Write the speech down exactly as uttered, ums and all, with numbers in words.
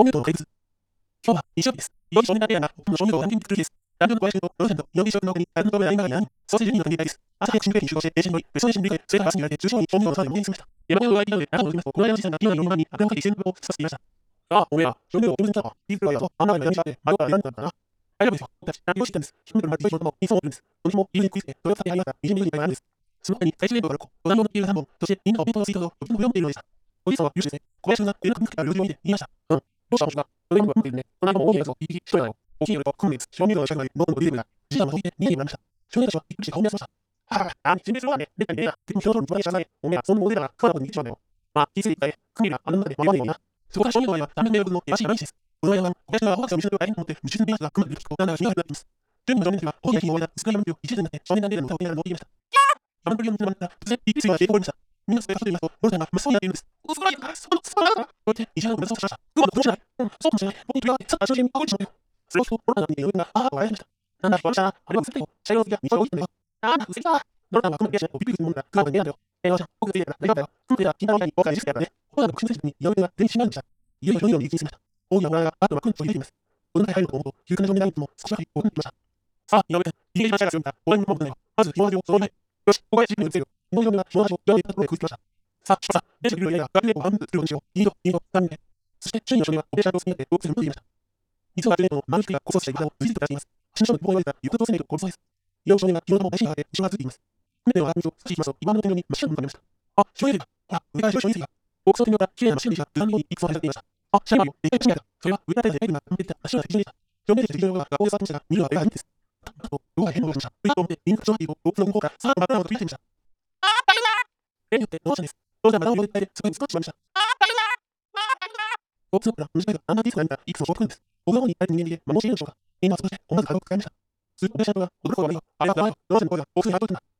鍾乳洞の怪物。今日は日曜日です。いよいよ少年団ペアが夫の鍾乳洞をランキング作る日です。男女の小林君とローシャンと井上翔君の奥にアイドルのラインバーがににん、そしてじゅうにんの関係です。朝早く新聞に集合して電車に乗り、別荘に新聞会、末からバスに揺られて中小に鍾乳洞の沢で猛減しました。山小屋を相手なので中を覗きますと、この間のじいさんがピアノのよんばんにあくらをかけ一斉の曲をさせていました。ああ、おめえは、鍾乳洞を自分で来たか。いいくらいだぞ。あんなのやみしゃって、迷ったら選んだんだな。大丈夫ですよ。僕たち、何を知ったんです。ひとめの丸広い仕事も、インソンを送るんです。この日も、友人クイズで、それを使ってやり合ったにじゅうにんいっぱいあるんです。その他に、最終レベルがろっこ、五段の乗っているさんぼん、そしてみんなお弁当の水筒と、時の上を持っているのでした。おじいさんは優秀ですね。小林君が連絡につけた領事を見て言いました。うん。どうしたおしが。それも持っているね。この間も大きいやつを一匹一人だよ。大きいよりと、訓練です。鍾乳洞の近くまで、ノートのリズムが。じいさんもそう言って、見えにもらいました。少年たちはびっくりして顔を見合わせました。はぁ、あ、心配するわね。めったにねえな。敵も表情につばげしゃない。おめえは、そんな大勢だから、クワのことに逃げちまうんだよ。まあ、気づいていったえ。クミルがあんな中で迷わねえもんな。そこから少年の場合は、さんびゃくメートルの険しい山道です。この間は、小林が大学生を見せる大変と思って、夢中に見合わせたクマのルキと、なんだか気が悪くなっています。じゅうにんの少年たちは、大きな火に追われた薄暗い山道を一列になって、少年団レーダーの歌を歌いながら登っていました。山の鳥を抜きながら、突然、びっくりするような警報が起こりました。みんなそれが外で言いますと、ロルちゃんが真っ青になっているんです。お、そこらへんから、そこの、そこらへんから。こうやって、石原の目指そうとしました。クマの子供じゃない。うん、そうかもしれない。僕に鳥があって、さっと足の尻に運んでしまったよ。それを聞くと、ロルちゃんが見て、ヨルが、あーと笑いました。なんだ、ロルちゃん、あれは薄いよ。茶色の時は道を置いてんだよ。あーな、薄いだ。ロルちゃんはクマの手足をびっくりするもんだ。クマが見えなんだよ。えー、ロルちゃん、僕がついてるから大丈夫だよ。クマの手は金玉みたいに僕がねじってやるからね。コーナーの口の選手に、井上が全員死んだんでした。いよいよジョニーの右に進みました。大きなオラがバットがクンと響いています。この中に入るのかと思うと、勇敢な少年団員も少しばかり興奮しました。さあ、井上君、逃げ一番力が強いんだ。応援にも持ってないわ。まず、紐端をその前。よし、ここへシープに移せるよ。井上が紐端を両手にたところへ食いつきました。さあ、出発だ。電車が来るやや、学年を半分ずつ来るようにしよう。いいよ、いいよ、三人で。そして、周囲の少年は、オペレーションを進めて、ボックスに戻っていました。実は学年のマンキクが構想したイベントを無事に出しています。新書の一本を言われた、行くとせないと殺そうです。井上少年が、昨日のも大震波で、後ろがついています。船での上がる道を少し行きますと、今の天井に真っ白なものが見えました。あ、白いだ。ほら、上から白い水が。ボックスの天井から、綺麗な真っ白い石が、図案のようにいくつも張り出していました。あ、知らないよ。でっかい不思議だ。それは、上から太陽でエイブが飛んでいった真っ白な敵でした。正面で敵のが学校で触ってましたが、見るのは絵が初めてです。あと、動画が変な動きをしました。ういっと思って、リンク上がっていると、ボックスの向こうから、さあ、真っ暗なものが飛び出していました。あー、大変だ。例によって、ノーシャンです。ロージャーまたを戻っていて、そこにスコッチしまいました。あー、大変だ。あー、大変だ。ボックスの奥から、短いが、アンダーディスクが見たいくつもショートクンです。僕の方にある人間で、摩耗しているのでしょうか。みんなはそこで、思わず体を使いました。すると、オペレーションが、驚くほど悪いよ。あれは、やばいよ。ロージャーの声が、ボックスにハートを打つんだ。